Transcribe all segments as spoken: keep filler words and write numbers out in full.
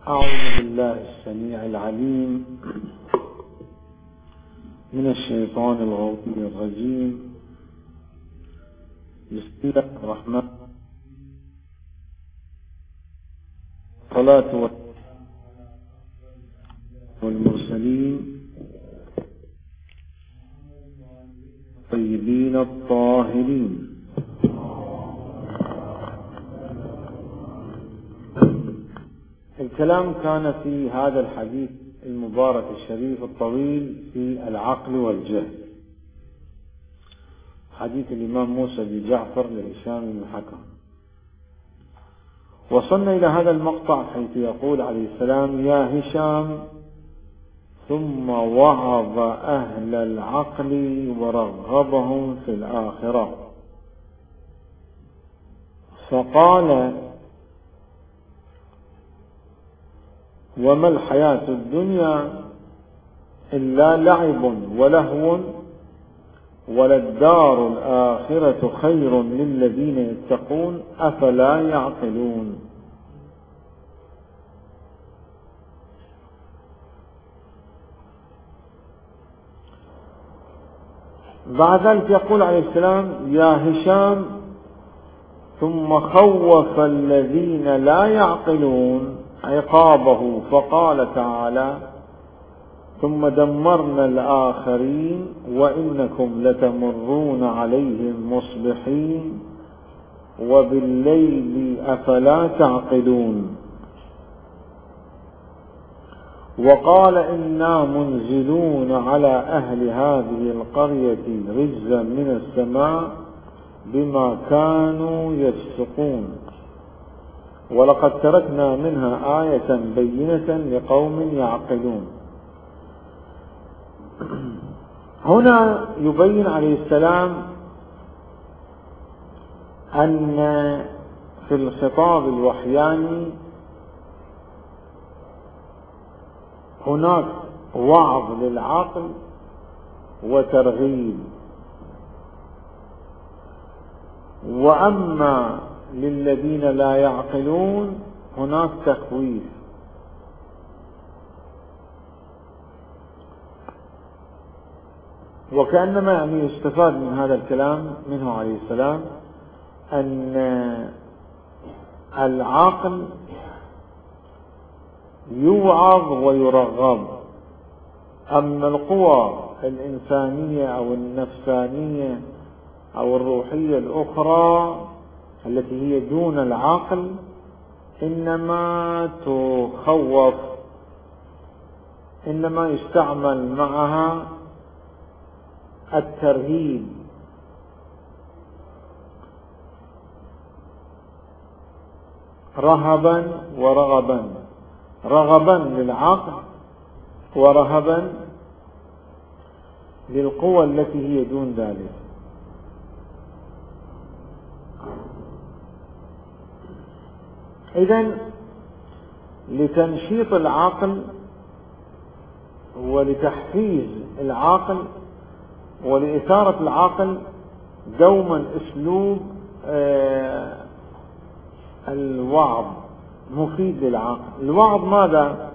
أعوذ بالله السميع العليم من الشيطان الغوي الرجيم. بسم الله الرحمن الصلاة والمرسلين الطيبين الطاهرين. الكلام كان في هذا الحديث المبارك الشريف الطويل في العقل والجهل، حديث الإمام موسى بن جعفر لهشام بن الحكم. وصلنا إلى هذا المقطع حيث يقول عليه السلام: يا هشام ثم وعظ أهل العقل ورغبهم في الآخرة، فقال: وما الحياة الدنيا إلا لعب ولهو وللدار الآخرة خير للذين يتقون أفلا يعقلون. بعد ذلك يقول عليه السلام: يا هشام ثم خوف الذين لا يعقلون عقابه، فقال تعالى: ثم دمرنا الآخرين وإنكم لتمرون عليهم مصبحين وبالليل أفلا تعقلون. وقال: إنا منزلون على أهل هذه القرية رجزا من السماء بما كانوا يفسقون ولقد تركنا منها آية بينة لقوم يعقلون. هنا يبين عليه السلام أن في الخطاب الوحياني هناك وعظ للعقل وترغيب، وأما للذين لا يعقلون هناك تخويف. وكأنما يعني يستفاد من هذا الكلام منه عليه السلام أن العقل يوعظ ويرغب، أما القوى الإنسانية أو النفسانية أو الروحية الأخرى التي هي دون العقل إنما تخوف، إنما يستعمل معها الترهيب. رهبا ورغبا، رغبا للعقل ورهبا للقوى التي هي دون ذلك. إذن لتنشيط العقل ولتحفيز العقل ولإثارة العقل دوما أسلوب آه الوعظ مفيد للعقل. الوعظ ماذا؟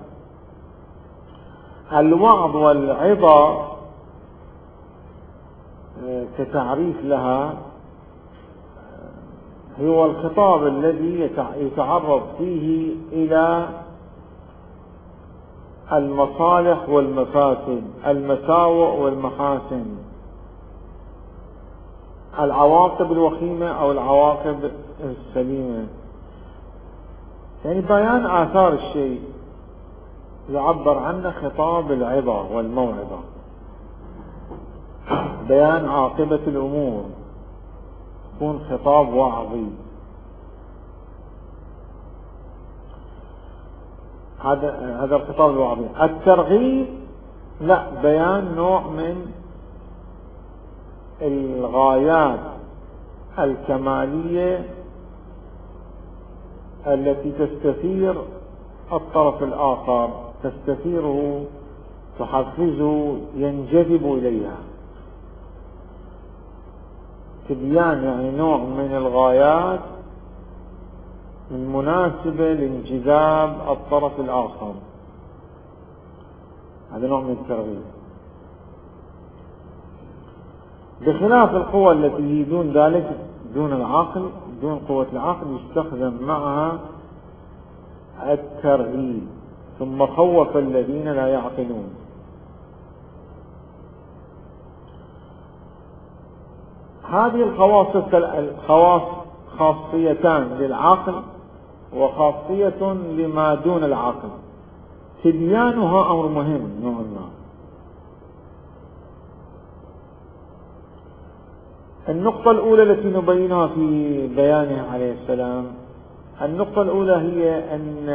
الوعظ والعظة آه كتعريف لها هو الخطاب الذي يتعرض فيه إلى المصالح والمفاسد، المساوئ والمحاسن، العواقب الوخيمة أو العواقب السليمة، يعني بيان آثار الشيء يعبر عنه خطاب العظة والموعظة، بيان عاقبة الأمور يكون خطاب وعظي. هذا هذا الخطاب الوعظي. الترغيب لا، بيان نوع من الغايات الكمالية التي تستثير الطرف الآخر، تستثيره، تحفزه، ينجذب إليها. تبيان يعني نوع من الغايات المناسبة لانجذاب الطرف الآخر، هذا نوع من الترغيب، بخلاف القوى التي هي دون ذلك، دون العقل، دون قوة العقل، يستخدم معها الترغيب. ثم خوف الذين لا يعقلون. هذه الخواص الخواص خاصيتان للعقل وخاصية لما دون العقل، تبيانها أمر مهم نوعا ما. النقطة الأولى التي نبينها في بيانه عليه السلام، النقطة الأولى هي أن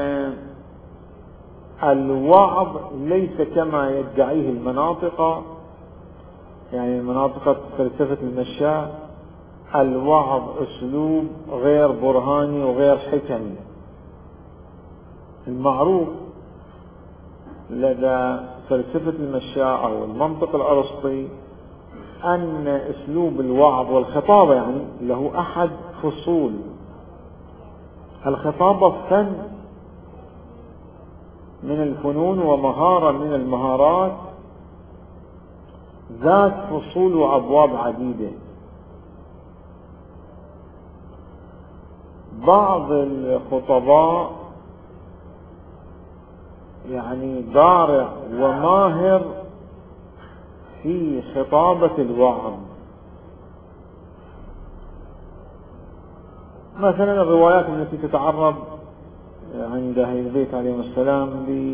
الوعظ ليس كما يدعيه المناطق، يعني مناطق فلسفة المشاء، الوعظ أسلوب غير برهاني وغير حكمي. المعروف لدى فلسفة المشاء أو المنطق الأرسطي أن أسلوب الوعظ والخطابة يعني له أحد فصول. الخطابة فن من الفنون ومهارة من المهارات ذات فصول وأبواب عديدة. بعض الخطباء يعني بارع وماهر في خطابة الوعظ. مثلا الروايات التي تتعرض عند أهل البيت عليهم السلام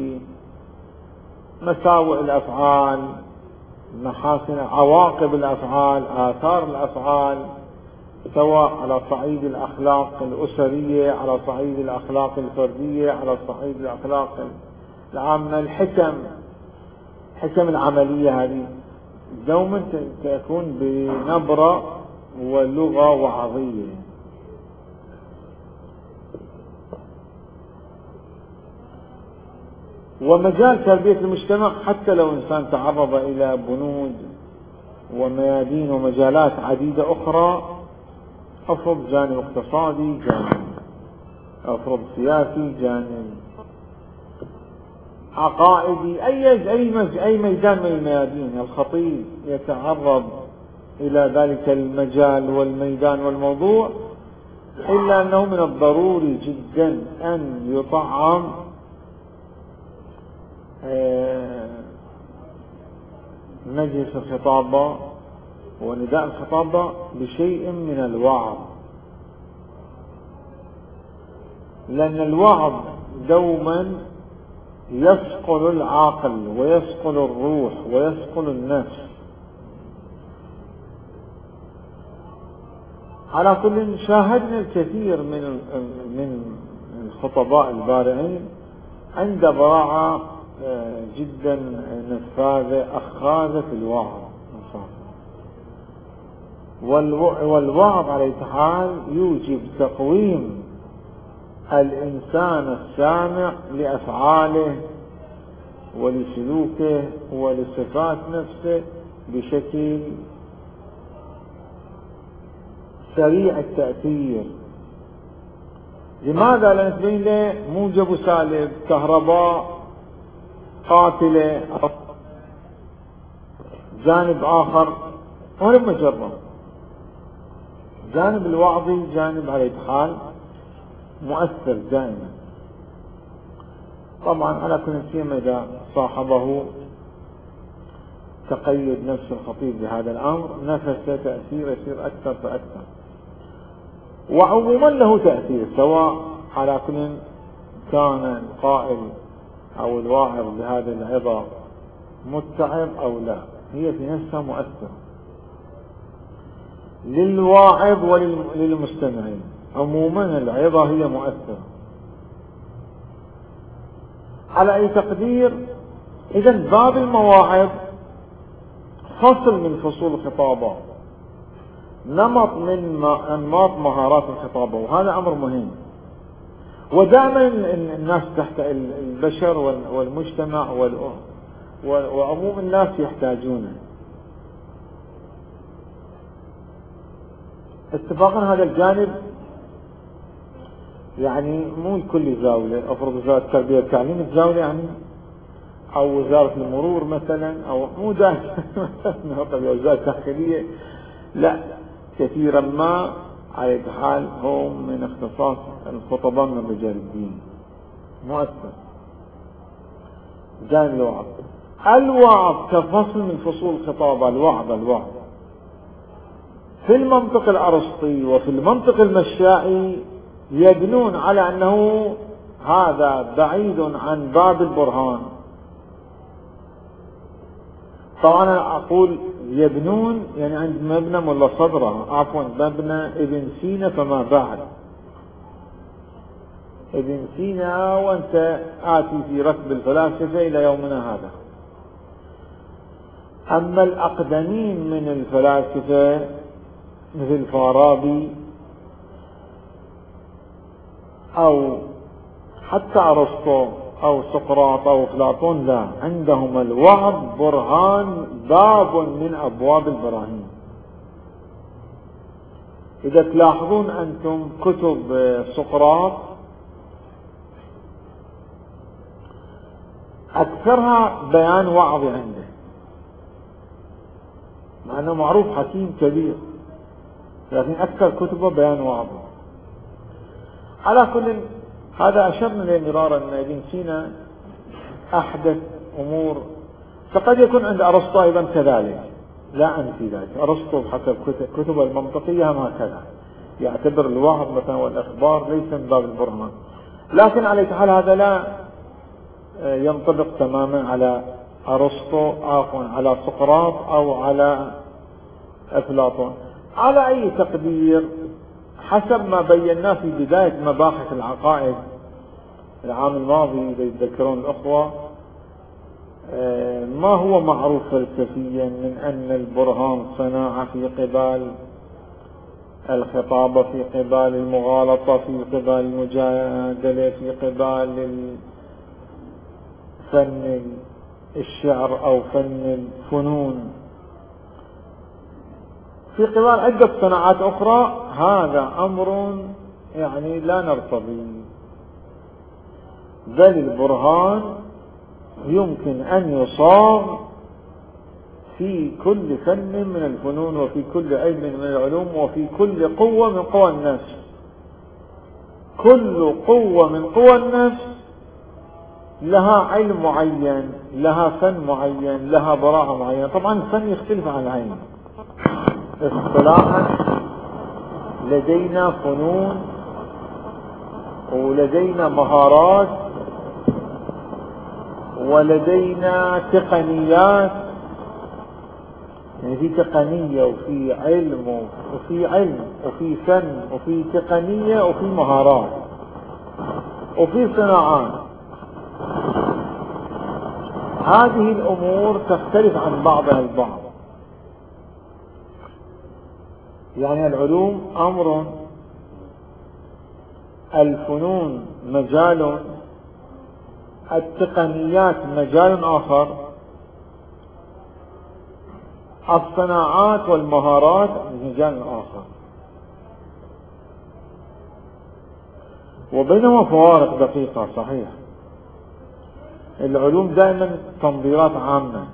بمساوئ الأفعال، محاسن، عواقب الأفعال، آثار الأفعال، سواء على صعيد الأخلاق الأسرية، على صعيد الأخلاق الفردية، على صعيد الأخلاق العامة، الحكم، حكم العملية، هذه دوما تكون بنبرة ولغة وعظية. ومجال تربية المجتمع حتى لو إنسان تعرض إلى بنود وميادين ومجالات عديدة أخرى، أفرض جانب اقتصادي، جانب أفرض سياسي، جانب عقائدي، أي أي أي ميدان من الميادين، الخطيب يتعرض إلى ذلك المجال والميدان والموضوع، إلا أنه من الضروري جدا أن يطعم مجلس الخطابة ونداء الخطابة بشيء من الوعظ، لأن الوعظ دوما يصقل العقل ويصقل الروح ويصقل النفس. على كل، شاهدنا الكثير من من الخطباء البارعين عند براعة جدا نفاذة أخاذة في الوعظ، والوعظ على حال يوجب تقويم الإنسان السامع لأفعاله ولسلوكه ولصفات نفسه بشكل سريع التأثير. لماذا؟ لأن تبين له موجب وسالب، كهرباء قاتلة، جانب آخر ولم جرب. جانب الوعظي جانب على حال مؤثر دائما. طبعا على كل سيما إذا صاحبه تقيد نفس الخطيب بهذا الأمر، نفس تأثير يصير أكثر فأكثر. وعموما له تأثير، سواء على كل كان القائل أو الواعظ بهذه العظة متعب أو لا، هي في نفسها مؤثرة للواعظ وللمستمعين. عموما العظة هي مؤثرة. على أي تقدير، إذا باب المواعظ فصل من فصول الخطابة، نمط من أنماط مهارات الخطابة، وهذا أمر مهم. ودائما الناس تحت البشر والمجتمع وعموم الناس يحتاجونه. اتفاقا هذا الجانب يعني مو الكل يزاوله، افرض وزارة التربية والتعليم تزاوله يعني، او وزارة المرور مثلا، او مو داخل مثلا وزارة الداخلية، لا، كثيرا ما على حال هم من اختصاص الخطباء من رجال الدين مؤثر. جانب الوعظ، الوعظ كفصل من فصول الخطابة، الوعظ الوعظ في المنطق الأرسطي وفي المنطق المشائي يبنون على أنه هذا بعيد عن باب البرهان. طبعا أنا أقول يبنون يعني عند مبنى ملا صدرة، عفوا مبنى ابن سينا فما بعد. ابن سينا وانت آتي في ركب الفلاسفة إلى يومنا هذا. أما الأقدمين من الفلاسفة مثل فارابي أو حتى أرسطو أو سقراط أو أفلاطون، لا، عندهم الوعظ برهان، باب من أبواب البراهين. إذا تلاحظون أنتم كتب سقراط أكثرها بيان وعظي عنده، مع أنه معروف حكيم كبير، لكن أكثر كتبه بيان وعظي. على كل هذا أشرنا إليه مرارا أن ابن سينا أحدث أمور، فقد يكون عند أرسطو أيضا كذلك، لا أنفي ذلك. أرسطو حسب كتب المنطقية هم هكذا، يعتبر الوعظ مثلا والإخبار ليس من باب البرهان، لكن على حال هذا لا ينطبق تماما على أرسطو، عفوا على سقراط أو على أفلاطون. على أي تقدير، حسب ما بيناه في بداية مباحث العقائد العام الماضي إذا يتذكرون الأخوة، ما هو معروف فلسفيا من أن البرهان صناعة في قبال الخطابة، في قبال المغالطة، في قبال المجادلة، في قبال فن الشعر أو فن الفنون، في قبال عدة صناعات أخرى. هذا أمر يعني لا نرتضي، بل البرهان يمكن أن يصاغ في كل فن من الفنون، وفي كل علم من العلوم، وفي كل قوة من قوى النفس. كل قوة من قوى النفس لها علم معين، لها فن معين، لها براعة معينة. طبعا الفن يختلف عن العلم. اصطلاحا لدينا فنون ولدينا مهارات ولدينا تقنيات، يعني في تقنية وفي علم وفي علم وفي فن وفي تقنية وفي مهارات وفي صناعات. هذه الأمور تختلف عن بعضها البعض. يعني العلوم أمر، الفنون مجال، التقنيات مجال آخر، الصناعات والمهارات مجال آخر، وبينهما فوارق دقيقة. صحيح العلوم دائما تنظيرات عامة،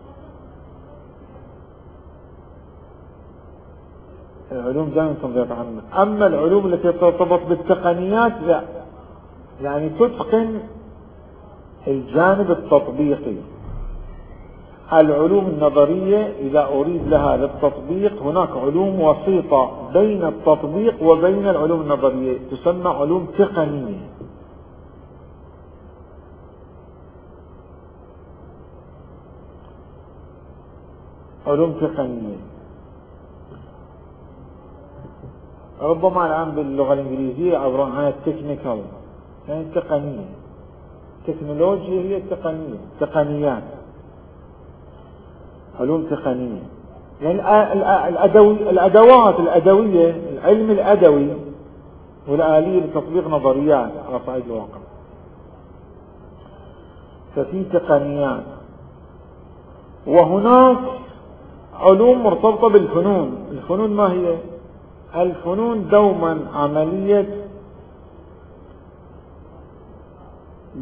العلوم دائما تنظيرات عامة. أما العلوم التي ترتبط بالتقنيات لا، يعني تتقن الجانب التطبيقي. العلوم النظرية إذا أريد لها للتطبيق هناك علوم وسيطة بين التطبيق وبين العلوم النظرية، تسمى علوم تقنية. علوم تقنية ربما الآن باللغة الإنجليزية عبارة عن التكنيكال، يعني تقنية. تكنولوجيا هي التقنية، تقنيات، علوم تقنية. يعني الأدوي الأدوات الأدوية، العلم الأدوي والآلية لتطبيق نظريات على صعيد الواقع. ففي تقنيات، وهناك علوم مرتبطة بالفنون. الفنون ما هي؟ الفنون دوما عملية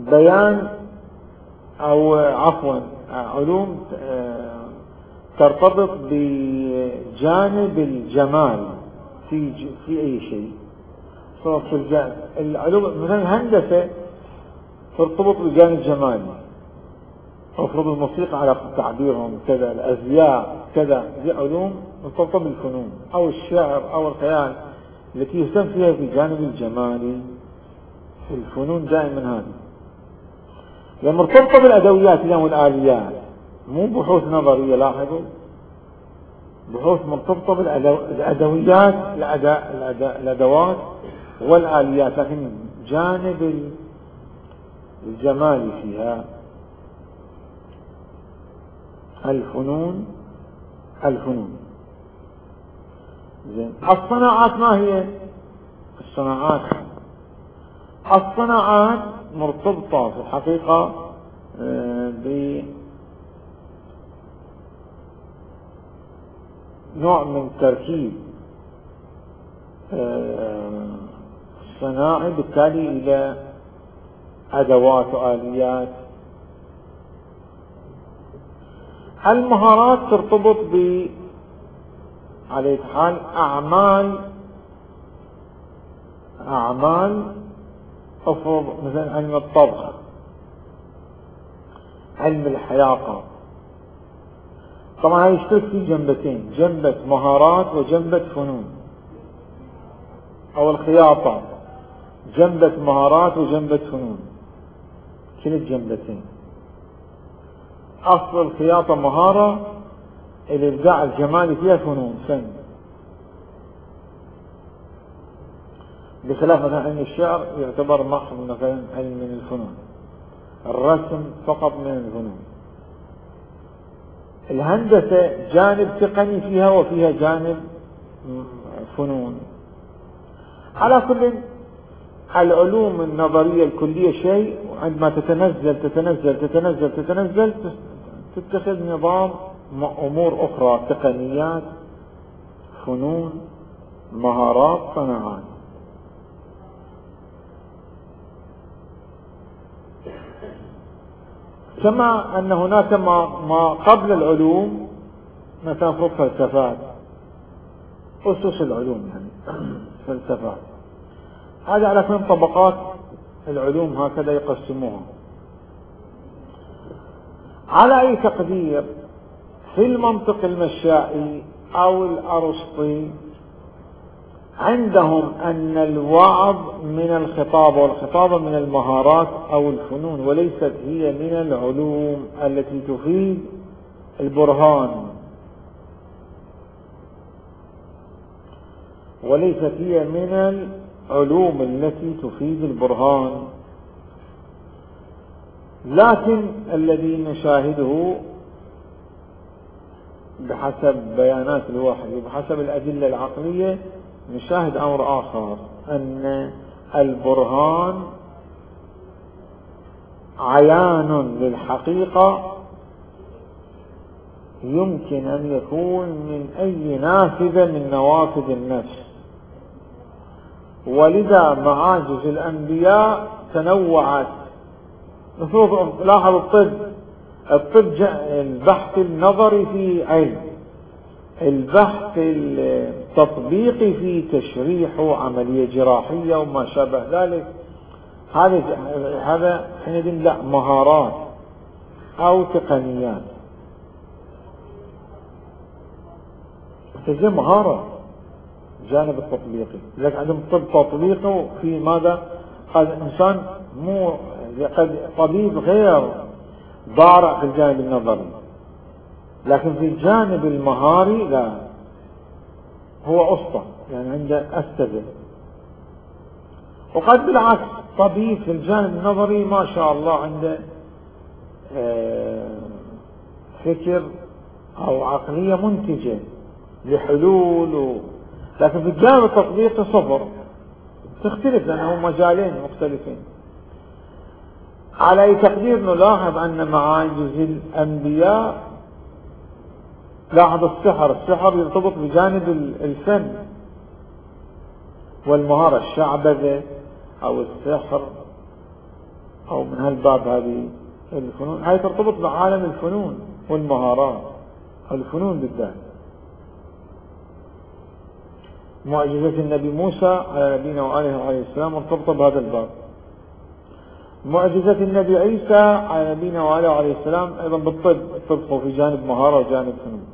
بيان أو عفوا علوم ترتبط بجانب الجمال في في أي شيء. في العلوم مثلا الهندسة ترتبط بجانب جمالي، أفرض الموسيقى على تعبيرهم كذا، الأزياء كذا، دي علوم مرتبطة بالفنون، أو الشعر أو الخيال التي يهتم فيها بجانب الجمالي في الفنون دائما. هذه يعني مرتبطة بالأدويات والآليات، مو بحوث نظرية. لاحظوا، بحوث مرتبطة بالأدويات الأدوات والآليات، لكن جانب الجمالي فيها الفنون الفنون زين. الصناعات ما هي؟ الصناعات الصناعات مرتبطة في الحقيقة بنوع من تركيب صناعي، بالتالي إلى أدوات وآليات. المهارات ترتبط ب على حال أعمال أعمال أفرض مثلا علم الطبخ، علم الحلاقة. طبعا يشترك في جنبتين، جنبة مهارات وجنبة فنون، أو الخياطة جنبة مهارات وجنبة فنون، كل الجنبتين. أصل الخياطة مهارة، الإبداع الجمالي فيها فنون، فن. بخلاف مثلا علم الشعر يعتبر محض مثلا علم من الفنون، الرسم فقط من الفنون. الهندسة جانب تقني فيها وفيها جانب فنون. على كل، العلوم النظرية الكلية شيء، وعندما تتنزل تتنزل تتنزل تتنزل تتخذ نظام أمور أخرى، تقنيات، فنون، مهارات، صناعات. كما أن هناك ما, ما قبل العلوم، مثلا فلسفات، أسس العلوم يعني فلسفات. هذا على كل طبقات العلوم هكذا يقسموها. على أي تقدير في المنطق المشائي أو الأرسطي عندهم أن الوعظ من الخطاب والخطابة من المهارات أو الفنون، وليست هي من العلوم التي تفيد البرهان، وليست هي من العلوم التي تفيد البرهان. لكن الذي نشاهده بحسب بيانات الوحي وبحسب الأدلة العقلية نشاهد أمر آخر، أن البرهان عيان للحقيقة يمكن أن يكون من أي نافذة من نوافذ النفس، ولذا معاجز الأنبياء تنوعت. لاحظ الطب الطب البحث النظري في علم، البحث التطبيقي في تشريح وعملية جراحية وما شابه ذلك. هذا هذا حينئذ لا مهارات أو تقنيات، تجي مهارة جانب التطبيقي. لكن عندهم طب تطبيقي في ماذا؟ قد إنسان مو قد طبيب غير ضارع في الجانب النظري، لكن في الجانب المهاري لا، هو أسطى يعني عنده أستاذ. وقد بالعكس طبيب في الجانب النظري ما شاء الله عنده فكر أو عقلية منتجة لحلول و... لكن في الجانب التطبيقي صفر، تختلف لأنه مجالين مختلفين. على أي تقدير نلاحظ أن معاجز الأنبياء، لاحظ السحر السحر يرتبط بجانب الفن والمهارة، الشعبذة أو السحر أو من هالباب هذه الفنون، هاي ترتبط بعالم الفنون والمهارات، الفنون بالذات. معجزة النبي موسى على نبينا وآله وعليه السلام مرتبطة بهذا الباب. معجزة النبي عيسى على نبينا وآله وعليه السلام أيضا بالطب، الطب في جانب مهارة وجانب فنون.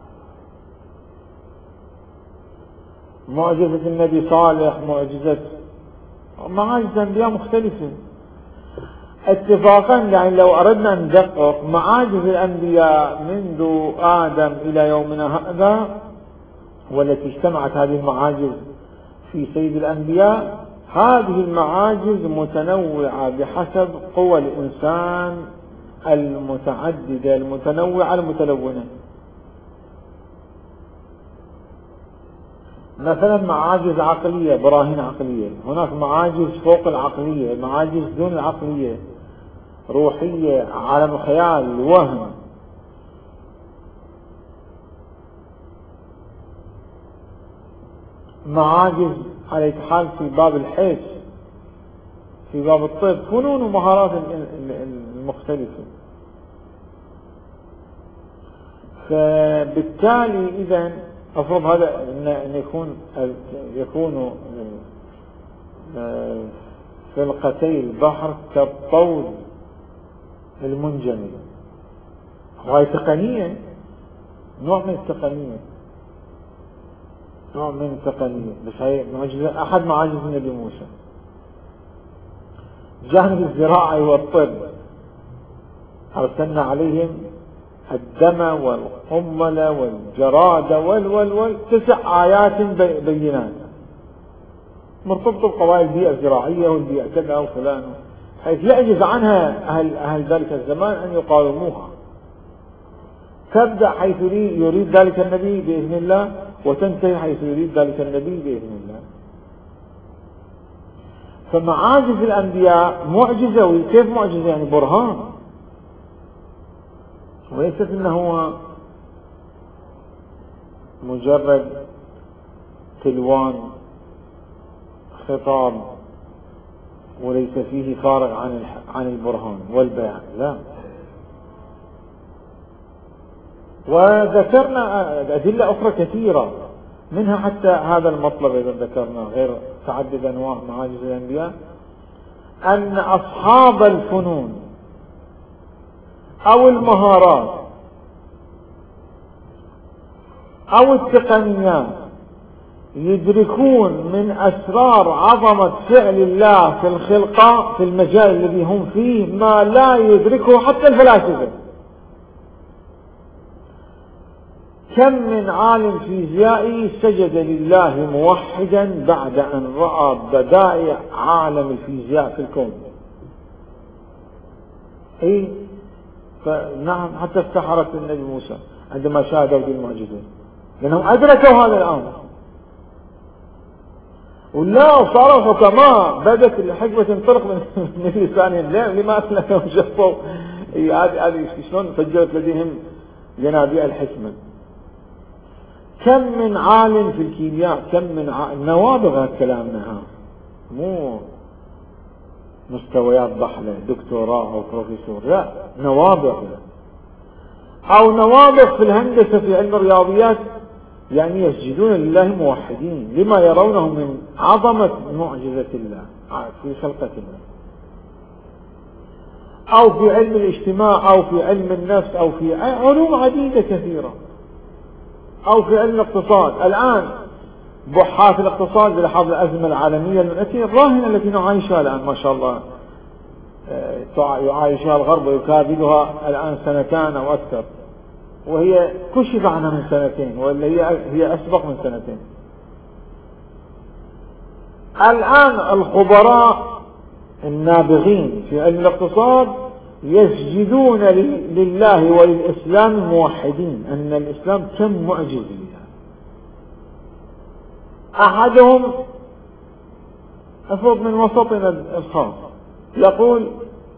معجزة النبي صالح، معجزة معاجز الأنبياء مختلفة اتفاقا. يعني لو أردنا أن ندقق معاجز الأنبياء منذ آدم إلى يومنا هذا، والتي اجتمعت هذه المعاجز في سيد الأنبياء، هذه المعاجز متنوعة بحسب قوى الإنسان المتعددة المتنوعة المتلونة. مثلا معاجز عقلية، براهين عقلية، هناك معاجز فوق العقلية، معاجز دون العقلية، روحية، عالم الخيال، وهم. معاجز على الحال في باب الحس، في باب الطب، فنون ومهارات المختلفة. فبالتالي إذن أفرض هذا أن يكون يكون فلقتي البحر كالطود المنجمد، وهي تقنية، نوع من التقنية، نوع من التقنية، بس هي معجزة، أحد معاجز النبي موسى. جانب الزراعة والطب، أرسلنا عليهم الدم والقمل والجراد وال وال وال تسع آيات بينات مرتبطة بقضايا البيئة الزراعية والبيئة كذا وفلان، حيث يعجز عنها أهل, أهل ذلك الزمان أن يقاوموها. تبدأ حيث يريد ذلك النبي بإذن الله، وتنتهي حيث يريد ذلك النبي بإذن الله. فمعاجز الأنبياء معجزة، وكيف معجزة؟ يعني برهان، وليست انه هو مجرد تلوان خطاب وليس فيه فارغ عن عن البرهان والبيان، لا. وذكرنا أدلة أخرى كثيرة، منها حتى هذا المطلب إذا ذكرنا غير تعدد أنواع معاجز الأنبياء، أن أصحاب الفنون أو المهارات أو التقنيات يدركون من أسرار عظمة فعل الله في الخلقة في المجال الذي هم فيه ما لا يدركه حتى الفلاسفة. كم من عالم فيزيائي سجد لله موحدا بعد أن رأى بدائع عالم الفيزياء في الكون. إيه؟ فنعم، حتى السحرة النبي موسى عندما شاهدوا بالمعجزة لأنهم أدركوا هذا الأمر، ولا صاروا حكماء، بدت الحكمة تنطلق من لسانهم. لما أسلموا شفوا هذه شلون فجرت لديهم ينابيع الحكمة. كم من عالم في الكيمياء، كم من عالم، نوابغ هالكلام، ها مو مستويات ضحلة دكتوراه أو بروفيسور، لا، نوابغ. أو نوابغ في الهندسة في علم الرياضيات، يعني يسجدون لله موحدين لما يرونه من عظمة معجزة الله في خلقة الله. أو في علم الاجتماع، أو في علم النفس، أو في علوم عديدة كثيرة، أو في علم الاقتصاد. الآن بحاث الاقتصاد بلحاظ الأزمة العالمية التي الراهنة التي نعيشها الآن، ما شاء الله يعايشها الغرب ويكابدها الآن سنتان أو أكثر، وهي كشف عنها من سنتين، ولا هي هي أسبق من سنتين. الآن الخبراء النابغين في علم الاقتصاد يسجدون لله وللإسلام موحدين أن الإسلام كم معجز. أحدهم أفضل من وسطنا الخاص يقول: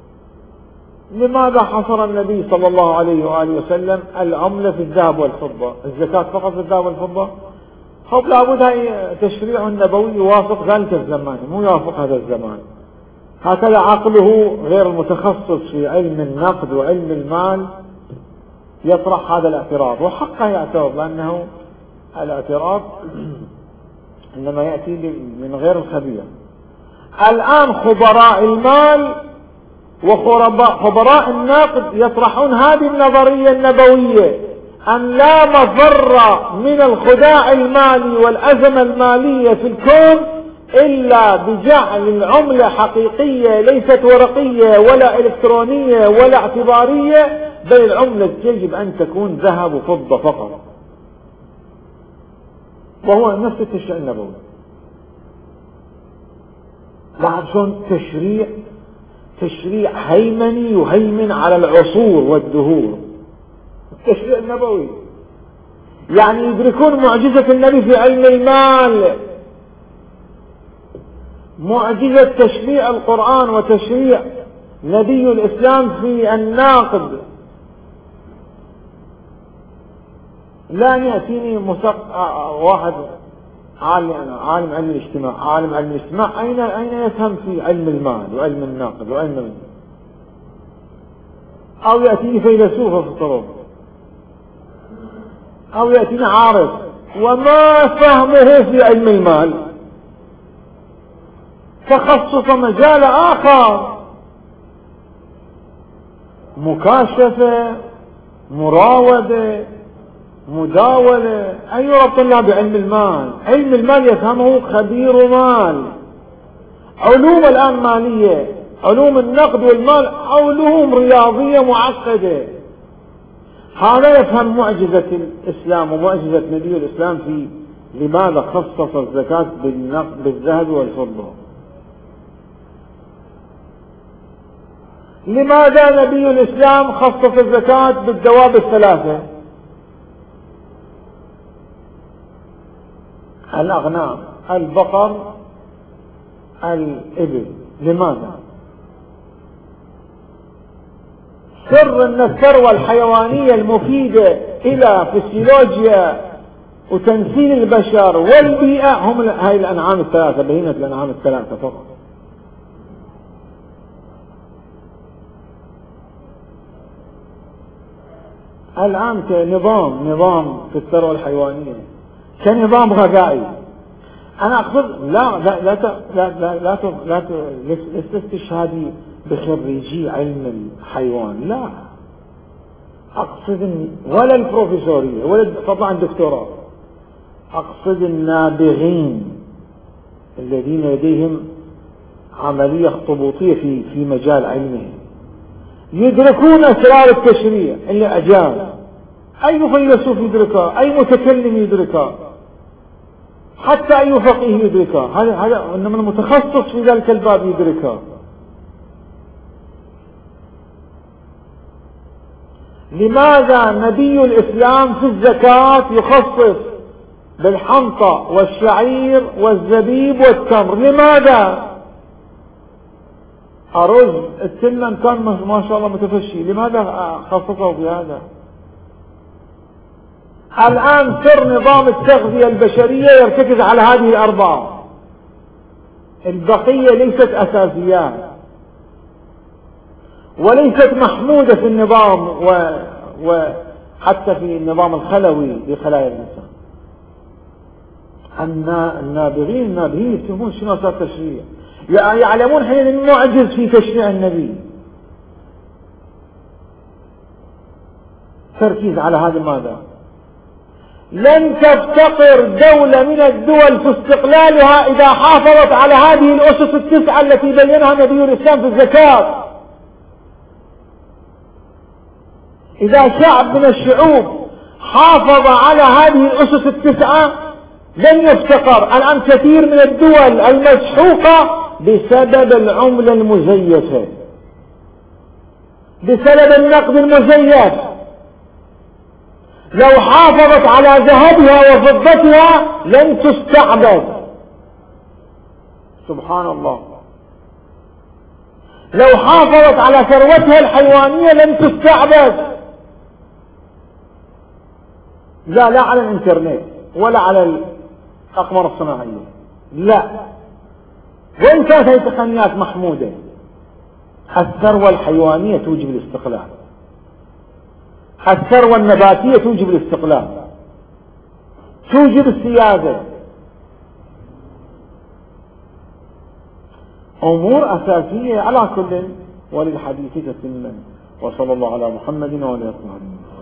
لماذا حصر النبي صلى الله عليه وآله وسلم العملة في الذهب والفضة، الزكاة فقط في الذهب والفضة؟ خب لابد هي تشريع نبوي يوافق ذلك الزمان، مو يوافق هذا الزمان. هكذا عقله غير المتخصص في علم النقد وعلم المال يطرح هذا الاعتراض، وحقا يعترض، لأنه الاعتراض إنما يأتي من غير الخبير. الآن خبراء المال وخبراء النقد يطرحون هذه النظرية النبوية، أن لا مفر من الخداع المالي والأزمة المالية في الكون إلا بجعل العملة حقيقية ليست ورقية ولا إلكترونية ولا اعتبارية، بل العملة يجب أن تكون ذهب وفضة فقط، وهو نفس التشريع النبوي. لاحظ شلون تشريع تشريع هيمني يهيمن على العصور والدهور. التشريع النبوي يعني يدركون معجزة النبي في علم المال، معجزة تشريع القرآن وتشريع نبي الإسلام في الناقد. لا يأتيني مسق... واحد عالم عالم علم الاجتماع عالم علم الاجتماع أين أين يفهم في علم المال وعلم الناقد وعلم المال. أو يأتيني فيلسوف في الطرق، أو يأتيني عارف وما فهمه في علم المال، تخصص مجال آخر، مكاشفة، مراودة، مداولة. أي ربط الله بعلم المال؟ علم المال يفهمه خبير مال. علوم الآن مالية، علوم النقد والمال علوم رياضية معقدة. هذا يفهم معجزة الإسلام ومعجزة نبي الإسلام في لماذا خصص الزكاة بالنقد بالذهب والفضة، لماذا نبي الإسلام خصص الزكاة بالدواب الثلاثة، الأغنام، البقر، الإبل. لماذا؟ سر أن الثروة الحيوانية المفيدة إلى فسيولوجيا وتمثيل البشر والبيئة هم هاي الأنعام الثلاثة، بهيمة الأنعام الثلاثة فقط. الآن كنظام نظام في الثروة الحيوانية كنظام غذائي، أنا أقصد لا لا لا لا لا لا لا لست استشهادي بخريجي علم الحيوان، لا أقصد ولا البروفيسورية ولا طبعا الدكتوراه، أقصد النابغين الذين لديهم عملية اخطبوطية في في مجال علمهم، يدركون أسرار التشريع اللي أجاز. أي فيلسوف يدركها، أي متكلم يدركها، حتى أي فقيه يدركها، هذا هذا إنما المتخصص في ذلك الباب يدركها. لماذا نبي الإسلام في الزكاة يخصص بالحنطة والشعير والزبيب والتمر؟ لماذا؟ أرز التمن كان ما شاء الله متفشي، لماذا خصصه في هذا؟ الآن سر نظام التغذية البشرية يرتكز على هذه الأربعة، البقية ليست أساسيات وليست محمودة في النظام و... وحتى في النظام الخلوي لخلايا الإنسان. النابغين النابغين يفهمون شنو صار تشريع، يعلمون حين المعجز في تشريع النبي. تركيز على هذا ماذا؟ لن تفتقر دولة من الدول في استقلالها إذا حافظت على هذه الأسس التسعة التي بينها نبي الإسلام في الزكاة. إذا شعب من الشعوب حافظ على هذه الأسس التسعة لن يفتقر. الآن كثير من الدول المسحوقة بسبب العملة المزيفة، بسبب النقد المزيف. لو حافظت على ذهبها وفضتها لن تستعبد. سبحان الله. لو حافظت على ثروتها الحيوانية لن تستعبد. لا لا على الانترنت ولا على الأقمار الصناعية، لا، وإن كانت هذه تقنيات محمودة الثروة الحيوانية توجب الاستقلال، الثروة النباتية توجب الاستقلال، توجب السيادة، أمور أساسية على كل وللحديث تتمم. وصلى الله على محمد وعلى آله وصحبه.